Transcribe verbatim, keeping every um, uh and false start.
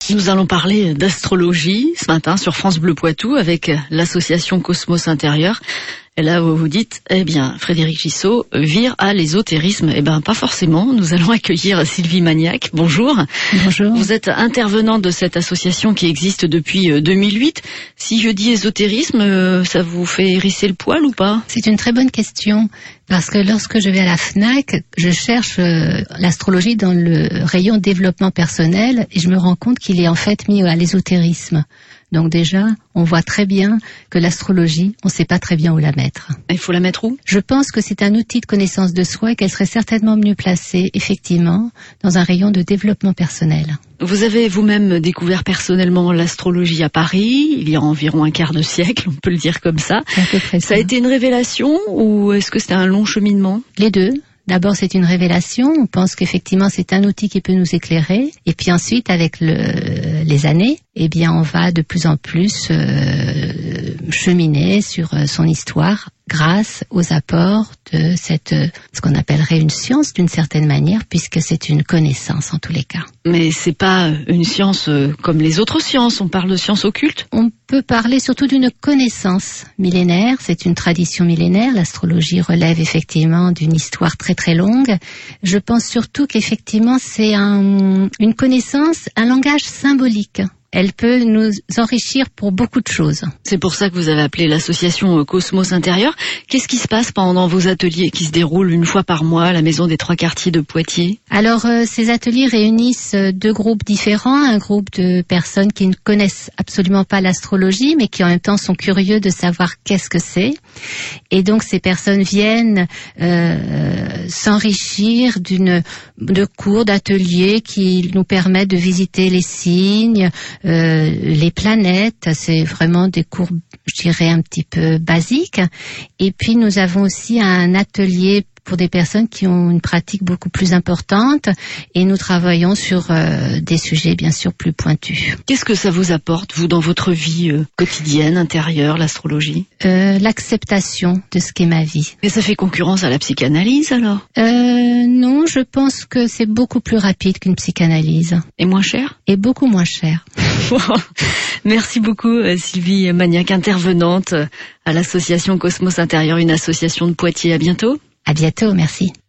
Nous allons parler d'astrologie ce matin sur France Bleu Poitou avec l'association Cosmos Intérieur. Et là, vous vous dites, eh bien, Frédéric Gissot vire à l'ésotérisme. Eh bien, pas forcément. Nous allons accueillir Sylvie Magnac. Bonjour. Bonjour. Vous êtes intervenante de cette association qui existe depuis deux mille huit. Si je dis ésotérisme, ça vous fait hérisser le poil ou pas? C'est une très bonne question. Parce que lorsque je vais à la FNAC, je cherche euh, l'astrologie dans le rayon développement personnel et je me rends compte qu'il est en fait mis à l'ésotérisme. Donc déjà, on voit très bien que l'astrologie, on ne sait pas très bien où la mettre. Il faut la mettre où? Je pense que c'est un outil de connaissance de soi et qu'elle serait certainement mieux placée, effectivement, dans un rayon de développement personnel. Vous avez vous-même découvert personnellement l'astrologie à Paris, il y a environ un quart de siècle, on peut le dire comme ça. À peu près ça. Ça a été une révélation ou est-ce que c'était un long cheminement? Les deux. D'abord, c'est une révélation. On pense qu'effectivement, c'est un outil qui peut nous éclairer. Et puis ensuite, avec le, les années, eh bien, on va de plus en plus euh, cheminer sur son histoire grâce aux apports de cette, ce qu'on appellerait une science d'une certaine manière, puisque c'est une connaissance en tous les cas. Mais c'est pas une science comme les autres sciences. On parle de science occulte. On peut parler surtout d'une connaissance millénaire. C'est une tradition millénaire. L'astrologie relève effectivement d'une histoire très très longue. Je pense surtout qu'effectivement c'est un, une connaissance, un langage symbolique. Elle peut nous enrichir pour beaucoup de choses. C'est pour ça que vous avez appelé l'association Cosmos Intérieur. Qu'est-ce qui se passe pendant vos ateliers qui se déroulent une fois par mois à la Maison des Trois Quartiers de Poitiers? Alors, euh, ces ateliers réunissent deux groupes différents. Un groupe de personnes qui ne connaissent absolument pas l'astrologie, mais qui en même temps sont curieux de savoir qu'est-ce que c'est. Et donc, ces personnes viennent euh, s'enrichir d'une de cours, d'ateliers qui nous permettent de visiter les signes, Euh, les planètes. C'est vraiment des cours, je dirais, un petit peu basiques. Et puis nous avons aussi un atelier pour des personnes qui ont une pratique beaucoup plus importante et nous travaillons sur euh, des sujets bien sûr plus pointus. Qu'est-ce que ça vous apporte, vous, dans votre vie euh, quotidienne, intérieure, l'astrologie? euh, L'acceptation de ce qu'est ma vie. Et ça fait concurrence à la psychanalyse alors? euh, Non, je pense que c'est beaucoup plus rapide qu'une psychanalyse. Et moins cher? Et beaucoup moins cher. Merci beaucoup Sylvie Magnac, intervenante à l'association Cosmos Intérieur, une association de Poitiers. À bientôt. À bientôt, merci.